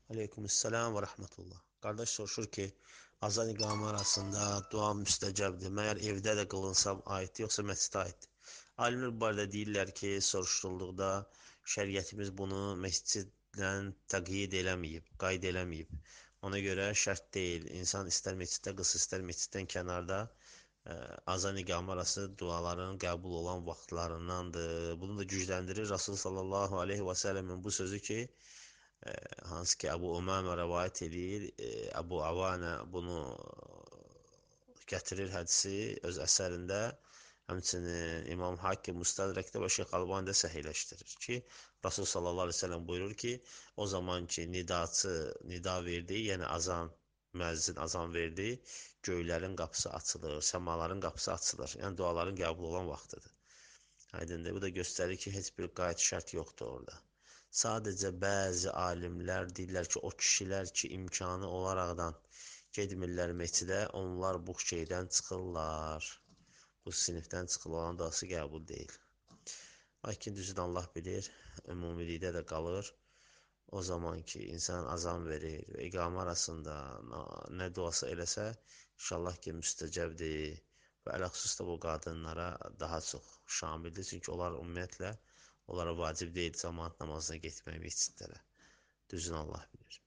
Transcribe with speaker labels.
Speaker 1: Aleykümselam və rəhmətullah. Qardaş soruşur ki, azan iqamə arasında dua müstəcəbdir. Məyər evdə də qılınsa aiddir, yoxsa məscidə aiddir? Alimlər bu barədə deyirlər ki, soruşdurulduqda şəriətimiz bunu məscidlə təqyid eləməyib, qayd eləməyib. Ona görə şərt deyil. İnsan istər məsciddə qılsın, istər məsciddən kənarda azan iqamə arası duaların qəbul olan vaxtlarındandır. Bunu da gücləndirir Rasul sallallahu aleyhi və səlləmin bu sözü ki, hansı ki Əbu Umamə rəvayət edir. Əbu Avanə bunu gətirir hədisi öz əsərində. Həmçinin İmam Hakim Müstədrəkdə və Şeyx Albani də səhihləşdirir ki, Rasul sallallahu əleyhi və səlləm buyurur ki, o zaman ki nidaçı nida verdi, yəni azan müəzzin azan verdi, göylərin qapısı açılır, səmaların qapısı açılır. Yəni duaların qəbul olan vaxtıdır. Aydındır. Bu da göstərir ki, heç bir qayd şərt yoxdur orada. Sadəcə bəzi alimlər deyirlər ki, o kişilər ki, imkanı olaraqdan gedmirlər məscidə, onlar bu şeydən çıxırlar. Bu sinifdən çıxırlar, onun duası qəbul deyil. Lakin düzünü Allah bilir, ümumilikdə də qalır. O zaman ki, insan azan verir və iqamə arasında nə duası eləsə, inşallah ki, müstəcəbdir. Və ələxüsus da bu qadınlara daha çox şamildir. Çünki onlar ümumiyyətlə, onlara vacib deyil cəmaat namazına getmək məscidlərə. Düzünü Allah bilir.